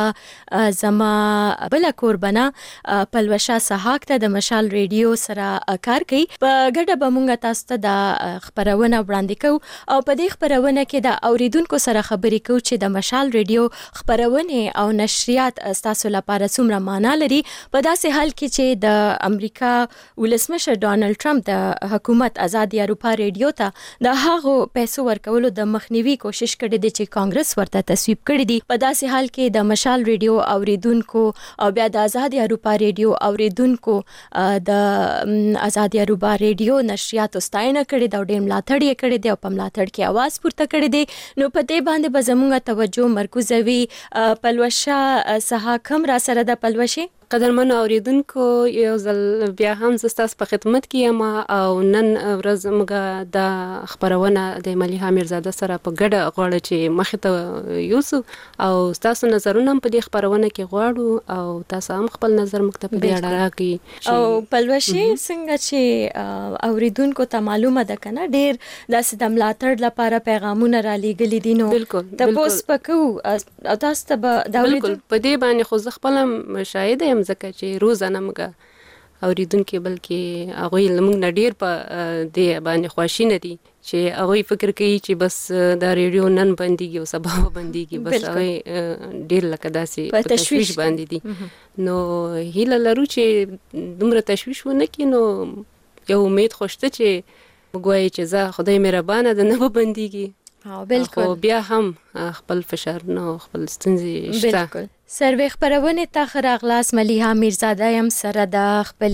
زما بل قربانه پلوشا سحاق ته د مشال ریډیو سره کار کوي. په ګډه به مونږ تاسو ته د خبرونه وړاندې کوو او په دې خبرونه کې د اوریدونکو سره خبرې کوو چې د مشال ریډیو خبرونه او نشریات تاسو لپاره څومره معنا لري په داسې حال کې چې د امریکا ولسمشر ډانلډ ټرمپ د حکومت آزادي اروپا ریډیو ته د هغو پیسو ورکولو د مخنیوي کوشش کړي دي چې کانګرس ورته تصویب کړي دي. په داسې حال کې د مشال ریډیو اوریدونکو او بیا د آزادي اروپا ریډیو اوریدونکو د آزادي اروپا ریډیو نشریاتو ستاینه کړي دا ډېر ملاتړ یې کړي دی او په ملاتړ کې आवाज پورته کړي دي. نو په دې باندې به زموږ توجه مرکوزوي. پلوشا سحاق هم را سره د پلوشي
قدرمن اوریدونکو یو ځل بیا هم زستاس په خدمت کې یم او نن ورځ موږ د خبرونه د ملیحه میرزاده سره په ګډه غواړو چې مخې ته یوسو او تاسو نظرونه په دې خبرونه کې غواړو او تاسو هم خپل نظر موږ ته په دې اړه راکړئ.
او پلوشي څنګه چې اوریدونکو ته معلومه ده کنه ډېر داسې د ملاتړ لپاره پیغامونه را لېږلي دي. نو تاسو پکو تاسو ته
بالکل په دې باندې خو زه خپل مشاهده یم ځکه چې روزانه موږ اوریدونکو بلکې هغه لمونږ نډیر په دې باندې خواشینه دي چې هغه فکر کوي چې بس دا ریډیو نن بنديږي او سبا بنديږي بس هغه ډیر لکه داسې تشویش باندې دي. نو هیله لرو چې دومره تشویش ونه کړي. نو یو امید خوشته چې وګورئ چې زه خدای مهربانه ده نه بنديږي.
او بالکل
بیا هم خپل فشار نه خپل ستونزې شته.
بالکل سروې خبرونه ته خراغلاس ملیحه میرزاده هم سره د خپل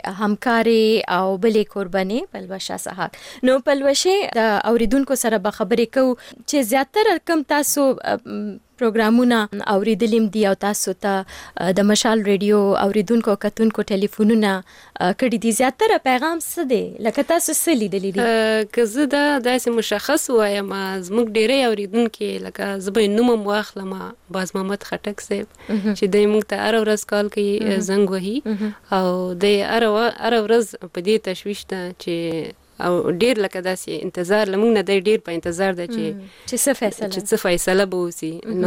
همکاري او بلې قرباني پلوشا سحاق. نو پلوشي د اوریدونکو سره به خبرې کوو چې زیاتره کم تاسو پروګرامونه اوریدلیم دي او تاسو ته د مشال ریډیو اوریدونکو کتونکو ټلیفونونه کړي دي. زیاتره پیغام څه دی لکه تاسو څه لیدلی دي؟
که زه دا داسې مشخص وایم زموږ ډېری اوریدونکي لکه زه به نوم واخلم باز محمد خټک صاحب چې دوی موږ ته هر ورځ کال کوي زنګ وهي او دوی هر ورځ په دې تشویش ته چې او ډیر لکه داسې انتظار لمونږ نه دی ډیر په انتظار ده چې
چې څه فیصله
چې څه فیصله به وسی. نو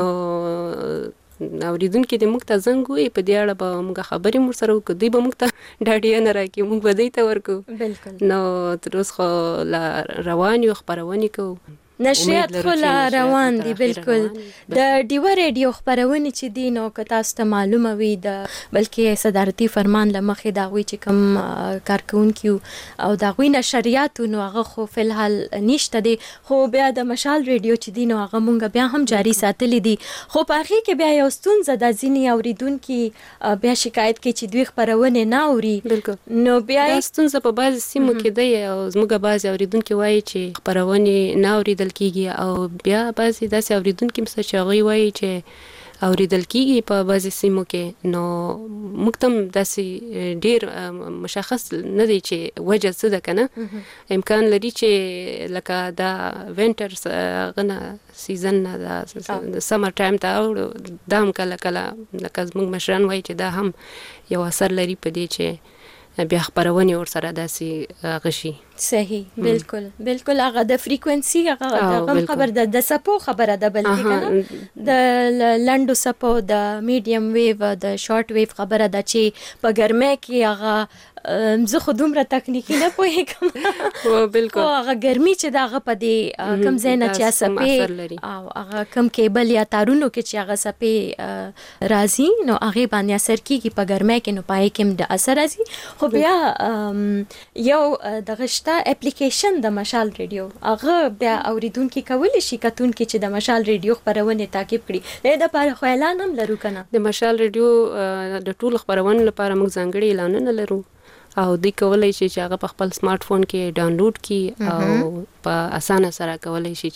اوریدونکو د موږ ته زنګ وي په دې اړه به موږ خبرې مو سره وکړو. دوی به موږ ته ډاډیا نه راکړي موږ به دوی ته ورکو.
بالکل.
نو تر اوسه خو لا روان یو خبرونه کوو
نشریات خو لا روان دي بالکل د ډیو ریډیو خبرونه چې دي نو که تاسو ته معلومه وي د بلکې صدارتي فرمان لمخې دا وی چې کوم کارکونکو او دا غوی نشریات نو هغه خو فلحال نشته دي خو بیا د مشال ریډیو چې دي نو هغه مونږ بیا هم جاری ساتلی دي خو په هغه کې بیا یو ستونزه د ځینی اوریدونکو بیا شکایت کوي چې دوی خبرونه نه اوري
بالکل
نو بیا
ستونزه په بعض سیمو کې دی او زموږ بعض اوریدونکو وایي چې خبرونه نه اوري کیږي او بیا بعضی داسې اوریدونکو مس چې هغه وایي چې اوریدل کیږي په بعضی سیمو کې نو مکتم داسې ډیر مشخص نه دی چې وجه څه ده کنه امکان لري چې لکه دا وینټر غنه سیزن نه دا سمر ټایم ته او دام کله کله لکه زموږ مشران وایي چې دا هم یو اثر لري په دې چې بیا خبرونه ور سره داسې غشي
صحیح بالکل بالکل هغه د فریکوئنسي هغه خبر د د سپو خبره ده بلکې کنه د لنډو سپو د میډیم ویو د شارټ ویو خبره ده چې په ګرمه کې هغه زه خو دومره تکنیکی نه پوهیږم
او بالکل
هغه ګرمي چې دغه په دې کم زینه چې سپې او هغه کم کیبل یا تارونو کې چې هغه سپې راځي نو هغه باندې اثر کیږي په ګرمه کې نو پای کې د اثر راځي خو بیا یو دغه شته اپلیکیشن د مشال ریډیو هغه بیا اوریدونکو کولی شي کتونکو چې د مشال ریډیو خبرونه تعقیب کړي د لپاره خو اعلان هم لرو کنه
د مشال ریډیو د ټول خبرونو لپاره موږ ځانګړي اعلانونه لرو او دوی کولای شي چې هغه په خپل سمارټ فون کې ډاونلوډ کړي او په اسانه سره کولای شي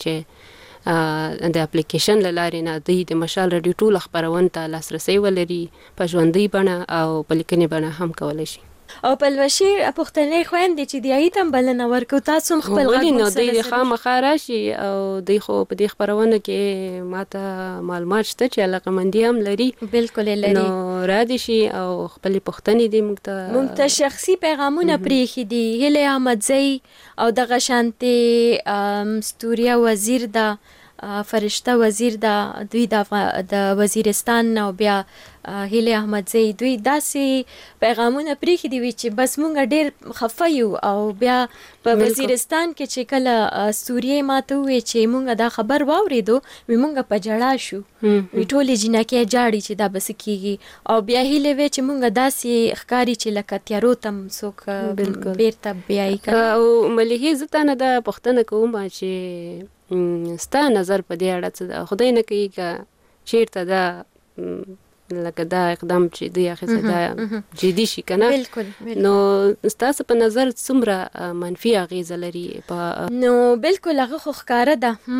چې د اپلیکیشن لارې نه دوی د مشال ریډیو ټول خبرونه ته لاسرسي ولري په ژوندۍ بڼه او په لیکنې بڼه هم کولای شي
او پلوشي پښتنې خويندې چې دی ایتم بلنه ورکو تاسو خپل غږ
نو دوی خامخا راشي او دوی خو په دې خبرونه کې ماته معلومات شته چې علاقمندي هم لري
بالکل لري
نو را دي شي او خپل پښتنې دي موږ ته
موږ ته شخصي پیغامونه پریخي دي هله احمدزئی او دغه شانتي ستوریا وزیر دا فرشته وزیر دا دوی د وزیرستان او بیا هیله احمدزئی دوی داسې پیغامونه پریخي دي چې بس مونږ ډېر خفه یو او بیا په وزیرستان کې چې کله سوریه ماته وي چې مونږ دا خبر واوریدو وی مونږ په جړا شو وی ټولې جنکه جاړي چې دا بس کیږي او بیا هیله وی چې مونږ داسې ښکاری چې لکه تیارو تم څوک بیرته بیاي
کړه او ملي زته نه د پښتنه کوم چې ستا نظر په دې اړه څه خدای نه کوي چې چیرته دا لکه دا اقدام چې دی اخیسته دا جدي شي کنه
بالکل
نو تاسو په نظر څومره منفي اغیزه لري په
نو بالکل هغه خو ښکاره ده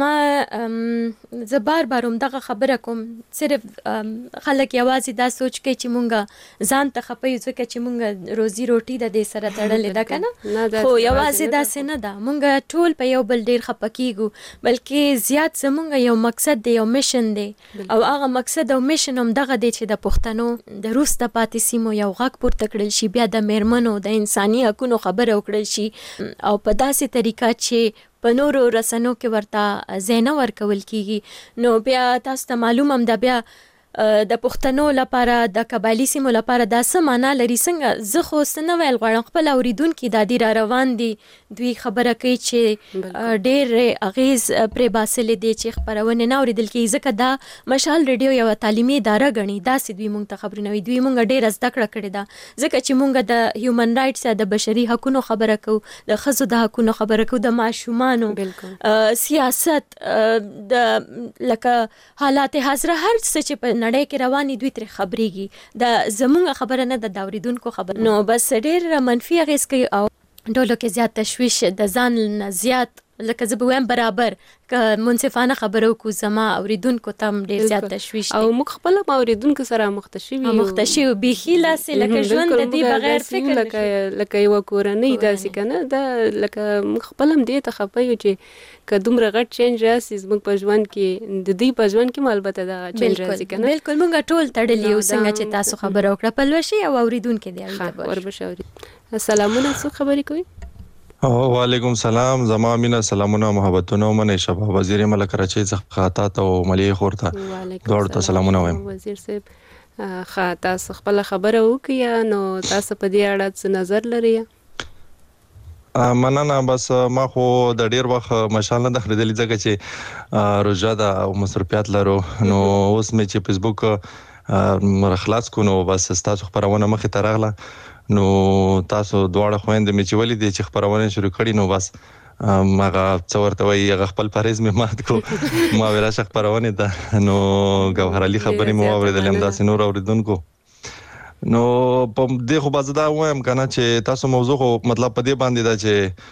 ما زه بار بار هم دغه خبره کوم صرف خلک یوازې دا سوچ کوي چې مونږ ځان ته خپي ځکه چې مونږ روزي روټي د دې سره تړلې ده کنه خو یوازې دا څه نه ده مونږ ټول په یو بل ډیر خپکیږو بلکې زیات زمونږ یو مقصد دی یو میشن دی او هغه مقصد او میشن هم دغه دی چې د پښتنو د روسته پاتې سیمو یو غږ پورته کړل شي بیا د میرمنو د انساني حقوقو خبره وکړل شي او په داسې طریقه چې په نورو رسنو کې ورته زینه ورکول کیږي نو بیا تاسو ته معلوم هم ده بیا د پښتنو لپاره د قبایلی سیمو لپاره د سمانه لري څنګه زه خو سن ویل غواړم خپل اوریدونکو د دې را روان دي دوی خبره کوي چې ډېر اغیز پر باسل دي چې خبرونه نه اوریدل کیږي ځکه دا مشال ریډیو یو تعلیمي اداره غني دا سې دوی مونږ ته خبرونه وي دوی مونږ ډېر زده کړه کړې ده ځکه چې مونږ د هیومن رائټس د بشري حقوقو خبره کوو د ښځو د حقوقو خبره کوو د ماشومانو سیاست د لکه حالات حاضر هر څه چې په نړۍ کې رواني دوی تر خبريږي د زمونږ خبره نه د اوریدونکو خبر نو بس ډېر منفي اغیز کوي او ډولو کې زیات تشویش د ځان نه زیات لکه زه به وایم برابر که منصفانه خبرو کو زما اوریدونکو تم ډیر زیات تشویش
او موږ خپل اوریدونکو سره مختشوي
مختشوي به خیله سه لکه ژوند د دې بغیر فکر
لکه لکه یو کورنۍ داسې کنه دا لکه موږ خپل هم دې ته خپایو چې که دومره غټ چینج راسي زموږ په ژوند کې د دې په ژوند کې البته دا چینج راسي کنه
بالکل موږ ټول تړلي یو څنګه چې تاسو خبر وکړه پلوشي او اوریدونکو دی
وربشوري السلامونه څو خبرې کوي
وعلیکم سلام زما مینا سلامونه محبتونه منه شباب وزیر ملک راچی څخه تا او ملي خورته دوړ ته سلامونه وایم
وزیر صاحب خا تاسو خپل خبره وکیا نو تاسو په دې اړه څه نظر لري
مننه. بس ما خو د ډیر وخت مشال نه د خریدلې ځکه چې روزه دا او مصرفيات لرو نو اوس مې چې فیسبوک مرخلاص کو نو بس تاسو خبرونه مخې ته راغله نو تاسو دواړه خويند مې چې ولې دي چې خبرونه شروع کړي نو بس ماغه څورته وي هغه خپل پریز مې مات کو ما ویلا شخ خبرونه ده نو ګوهر علي خبرې مو اوریدلم دا سينور اوریدونکو نو په دې خو بازدا وایم کنه چې تاسو موضوع خو مطلب په دې باندې دا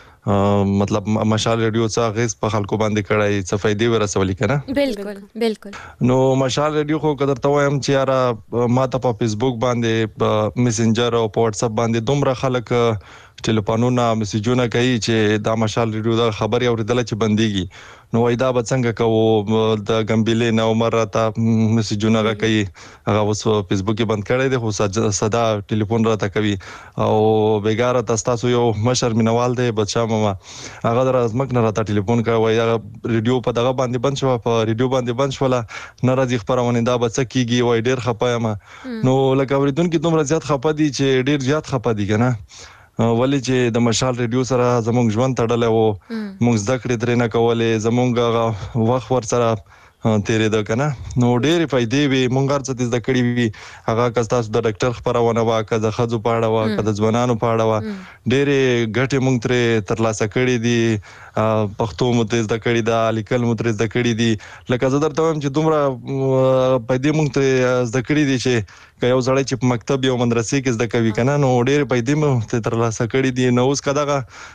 چې مطلب مشال ریډیو څخه غیس په خلکو باندې کړای څه فائدې ورسولې کنه
بالکل بالکل
نو مشال ریډیو خو قدر ته وایم چې یاره ماته په فیسبوک باندې په میسنجر او په واتس اپ باندې دومره خلک ټلیفونونه میسجونه کوي چې دا مشال ریډیو دا خبري اوریدل چې بنديږي نو وای دا به څنګه کوو د ګمبلې نو مرته میسجونه کوي هغه اوس فیسبوک کې بند کړی دی خو صدا ټلیفون راته کوي او بیګاره تاسو یو مشر مینوال دی بچا ماما هغه درازمک نه راته ټلیفون کوي هغه ریډیو په دغه باندې بند شو په ریډیو باندې بند شولا ناراضي خبرونه دا بچ کیږي وای ډیر خپایم نو لکه اوریدونکو دومره زیات خپه دي چې ډیر زیات خپه دي کنه ولې چې د مشال ریډیو سره زموږ ژوند تړلې وو موږ زده کړې درې نه کولې زموږ وخت ور سره تیرې ده کنه نو ډېرې فائدې وي مونږ هر څه زده کړې وي هغه که تاسو د ډاکټر خبرونه واکه د خځو پاړه واکه د ځوانانو پاړه وا ډېرې ګټې مونږ ترې ترلاسه کړې دي پښتو مو ته زده کړې ده لیکل مو ترې زده کړې دي لکه زه درته وایم چې دومره فائدې مونږ ترې زده کړې دي چې که یو ځړی چې په مکتب یو مدرسې کې زده کوي کنه نو ډېرې فائدې مو ته ترلاسه کړې دي نو اوس کداغه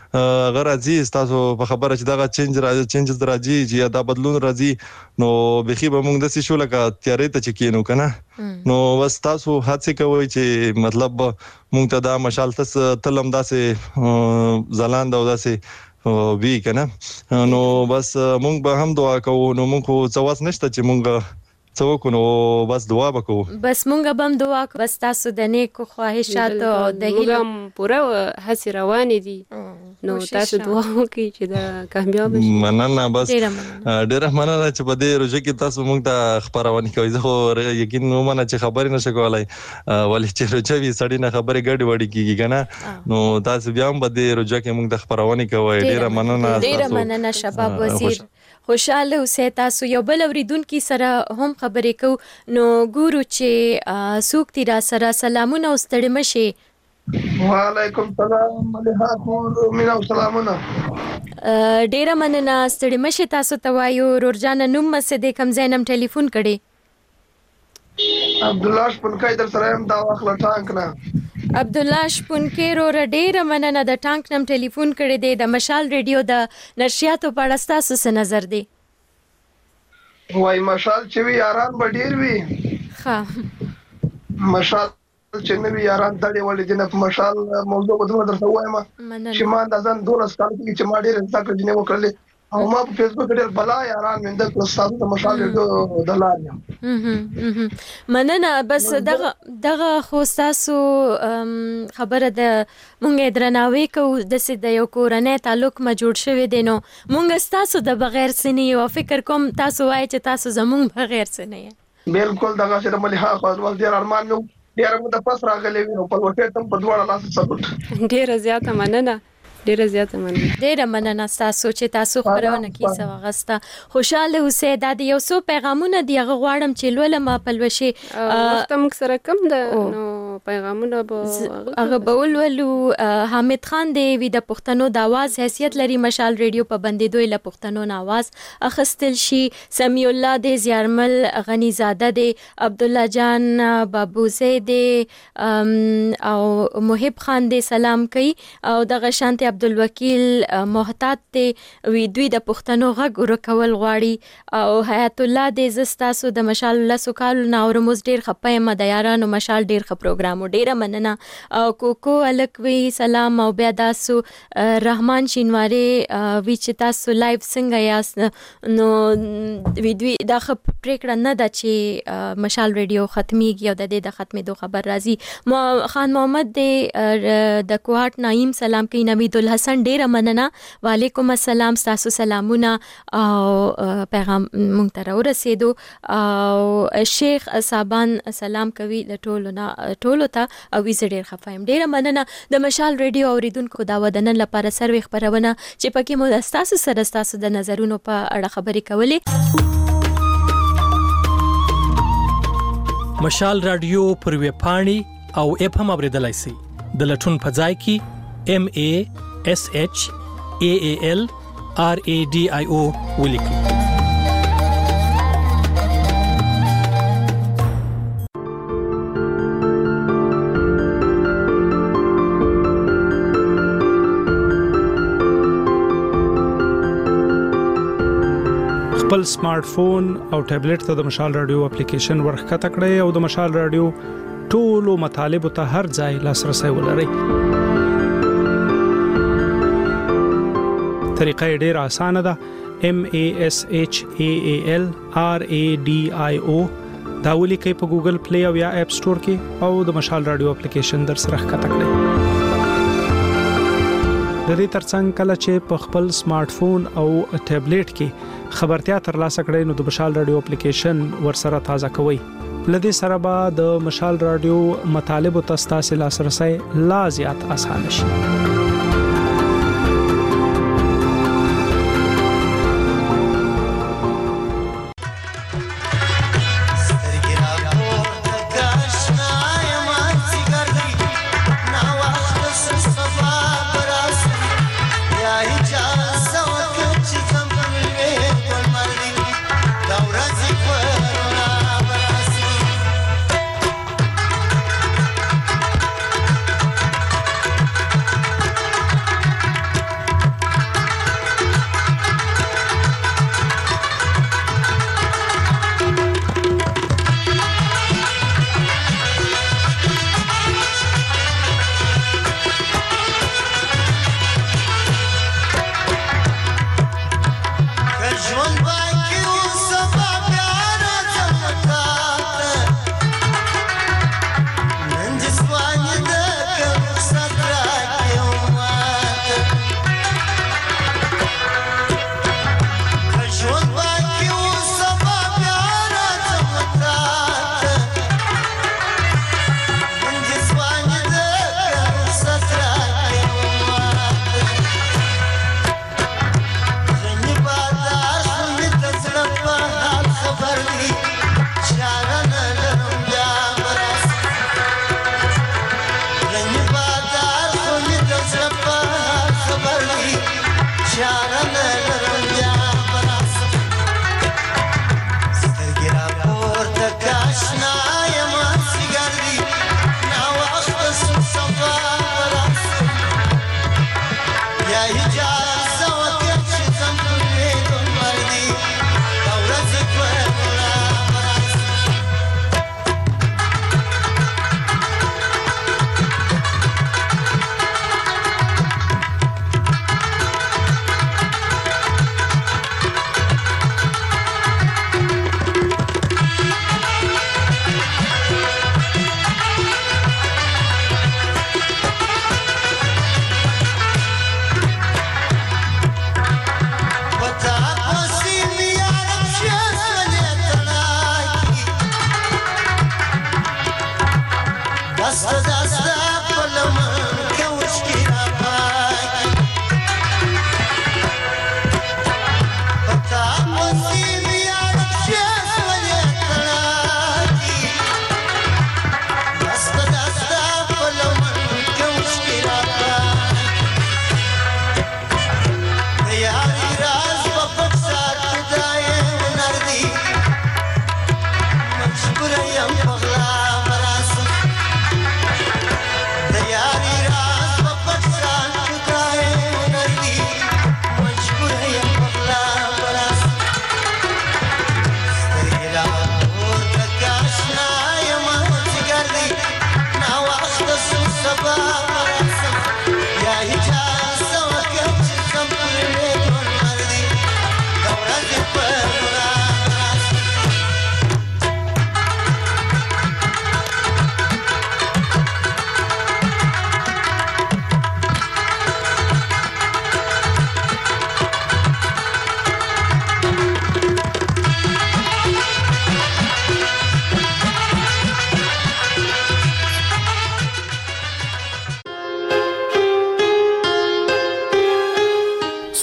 غراځي تاسو په خبره چې دغه چینج راځي چینجز راځي چې دا بدلون راځي نو بخي به موږ د څه شو لکه تیارې ته چکینو کنه نو بس تاسو هڅه کوئ چې مطلب موږ ته دا مشال تس تلم داسې ځلاند او داسې وی کنه نو بس موږ به هم دعا کوو نو موږ خو څه واس نشته چې موږ څوک نو بس دعا وکړو
بس مونږ به دعا کوو بس تاسو د نیکو خواهشات او د هیله
پوره هڅه روانې دي نو تاسو دعا وکړئ چې دا کامیاب شي
مننه بس ډیره مننه چې په دې روزه کې تاسو موږ ته خبرونه کوي زه خو یقین نو مننه چې خبرې نشه کولای ولې چې روزه وی سړی نه خبرې ګډ وډی کیږي کنه نو تاسو بیا هم په دې روزه کې موږ ته خبرونه کوي ډیره مننه
ډیره مننه شباب وزیر خوشاله اوسه تاسو یو بل اوریدونکو سره هم خبرې کو نو ګورو چې سوق تیرا سره سلامونه او ستړي مشه
وعلیکم السلام علیکم مینا سلامونه
ډیره مننه ستړي مشه تاسو ته وایو رورجان نوم مسد کم زینم ټلیفون کړي
عبد الله شپونکای در سره هم دا واخله ټانک نه
عبد الله شپونکې رور ډیره مننه د ټانک نم ټلیفون کړی دی د مشال ریډیو د نشریاتو په اړه تاسو څه نظر دی
وای مشال چې وی یاران به ډیر وي
ها
مشال چې نو یاران دړې ولې دنه په مشال موضوع بدل درته وایم چې ما د ځان دولس کال کې چې ما ډیر زده کړې نو وکړلې او ما په فیسبوک ډیر بلا یاران مند په تاسو د مشال ریډیو د لارې
مننه بس دغه دغه خو تاسو خبره د مونږ درناوي کو د سې د یو کورنۍ تعلق ما جوړ شوی دی نو مونږ تاسو د بغیر سنې او فکر کوم تاسو وایي چې تاسو زمونږ بغیر سنې
بالکل دغه سره ملي خو ول ډیر ارمان نو ډیر مو د پس راغلی نو په وخت ته په دواړه لاس ثبوت
ډیر زیاته مننه ډیره زیاته مننه
ډیره مننه تاسو چې تاسو خبرونه کیسه وغسته خوشاله اوسئ د یو څو پیغامونه دی هغه غواړم چې لولم په لوشي
وخت موږ سره کم ده نو پیغامونه به
هغه بول ولو حامد خان دی وی د پښتنو د आवाज حیثیت لري مشال ریډیو په بندیدو له پښتنو نه आवाज اخستل شي سمی الله دی زیارمل غنی زاده دی عبد الله جان بابوزه دی او محب خان دی سلام کوي او د غشانت عبدالوکیل محتاط ته وی دوی د پښتنو غږ ورکول غواړي او حیات الله د زستاسو د مشال الله سوکال نو رموز ډیر خپای مدیارانو مشال ډیر خ پروګرام ډیره مننه او کوکو الکوي سلام او بیا تاسو رحمان شینواری وی چې تاسو لایو څنګه یاست نو وی دوی د خ پریکړه نه ده چې مشال ریډیو ختميږي او د دې د ختمېدو خبر راځي خان محمد د کوهات نعیم سلام کوي نوید الحسن ډیره مننه وعلیکم السلام تاسو سلامونه او پیغام مونږ ته ورسېدو او شیخ صاحبان سلام کوي د ټولو نه ټول کولو ته او زه ډیر خفایم. ډیره مننه د مشال ریډیو اوریدونکو دا ودنن لپاره سروي خبرونه چې پکې مو د تاسو سره تاسو د نظرونو په اړه خبرې کولې.
مشال رادیو پر ویب پاڼې او اپ هم اوریدلای شئ. د لټون په ځای کې ام ا اس اچ ا ا ال ار ا ډي آی او ولیکئ.
خپل سمارټ فون او ټابلیټ ته د مشال رادیو اپلیکیشن ورخکته کړئ او د مشال رادیو ټولو مطالبه ته هر ځای لاسرسي ولرئ. طریقه ډیره اسانه ده. M A S H A A L R A D I O دا ولیکئ په ګوګل پلی او یا اپ سٹور کې او د مشال رادیو اپلیکیشن در سره ښکته کړئ. د دې ترڅنګ کله چې په خپل سمارټ فون او ټابلیټ کې خبرتیا ترلاسه کړئ نو د مشال رادیو اپلیکیشن ورسره تازه کوئ. لدې سره به د مشال رادیو مطالب او تاسو لاسرسي لا زیات اسانه شي.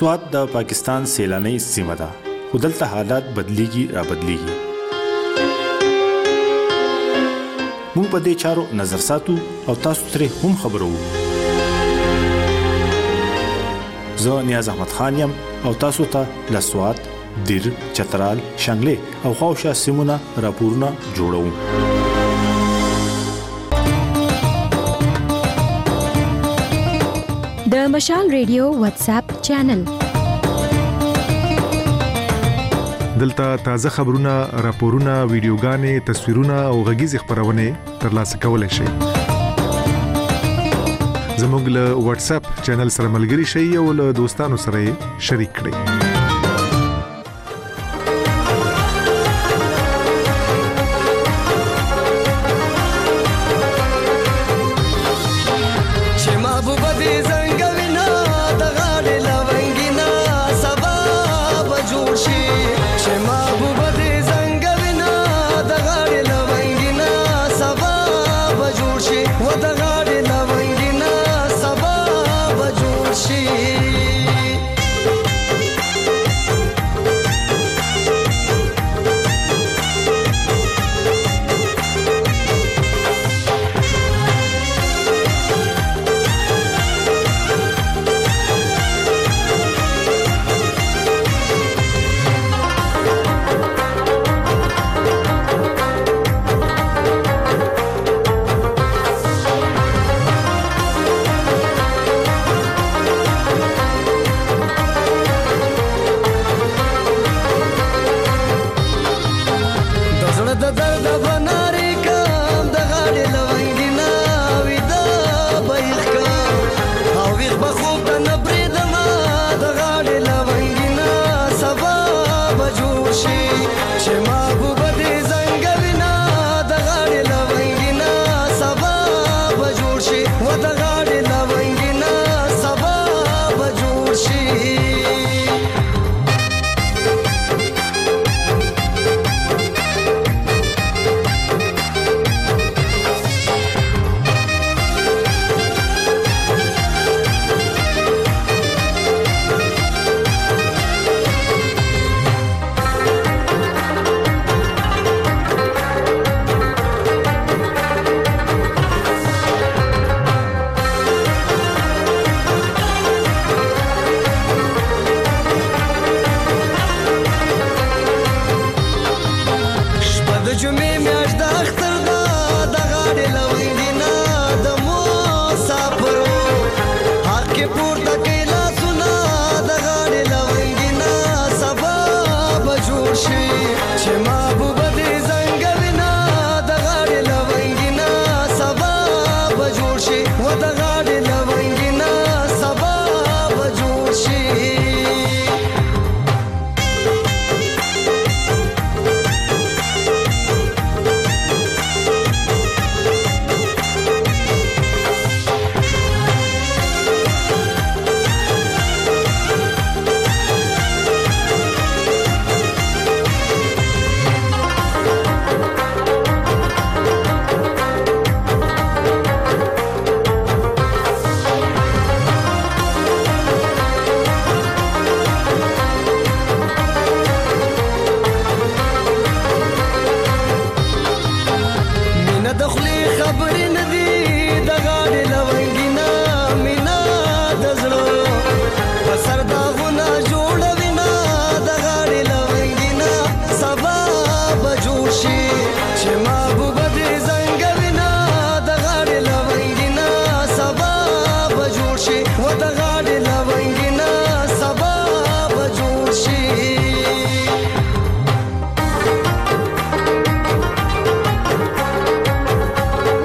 سواد د پاکستان سیلاني سیمه ده ودلته حالات بدليږي را بدليږي موږ په دې چارو نظر ساتو او تاسو ترې هم خبرو زه نیاز احمد خان یم او تاسو ته لسواد دیر چترال شنگله او خواوشا سیمونه راپورونه جوړو
د مشال ریډیو واتس اپ چینل
دلته تازه خبرونه راپورونه ویډیوګانې تصویرونه او غږیز خبرونه ترلاسه کولای شئ زموږ له واتس اپ چینل سره ملګري شئ او له دوستانو سره شریک کړئ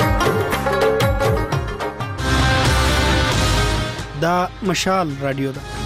مشال رادیو ده